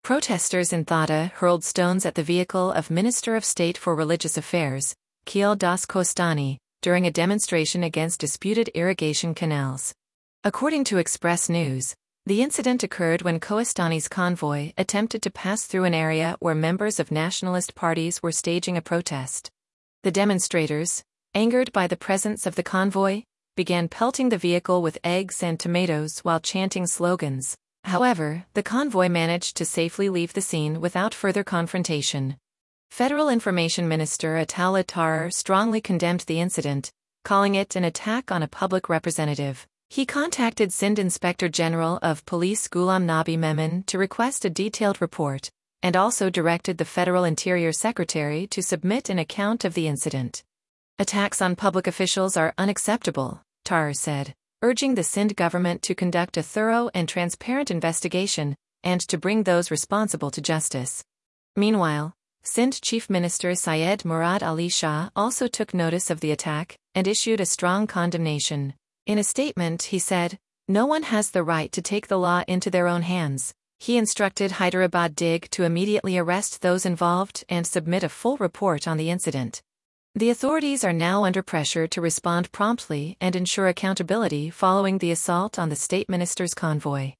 Protesters in Thatta hurled stones at the vehicle of Minister of State for Religious Affairs, Keel Das Kostani, during a demonstration against disputed irrigation canals. According to Express News, the incident occurred when Kostani's convoy attempted to pass through an area where members of nationalist parties were staging a protest. The demonstrators, angered by the presence of the convoy, began pelting the vehicle with eggs and tomatoes while chanting slogans. However, the convoy managed to safely leave the scene without further confrontation. Federal Information Minister Atal Attar strongly condemned the incident, calling it an attack on a public representative. He contacted Sindh Inspector General of Police Ghulam Nabi Memon to request a detailed report, and also directed the Federal Interior Secretary to submit an account of the incident. Attacks on public officials are unacceptable, Attar said, urging the Sindh government to conduct a thorough and transparent investigation, and to bring those responsible to justice. Meanwhile, Sindh Chief Minister Syed Murad Ali Shah also took notice of the attack, and issued a strong condemnation. In a statement he said, "No one has the right to take the law into their own hands." He instructed Hyderabad DIG to immediately arrest those involved and submit a full report on the incident. The authorities are now under pressure to respond promptly and ensure accountability following the assault on the state minister's convoy.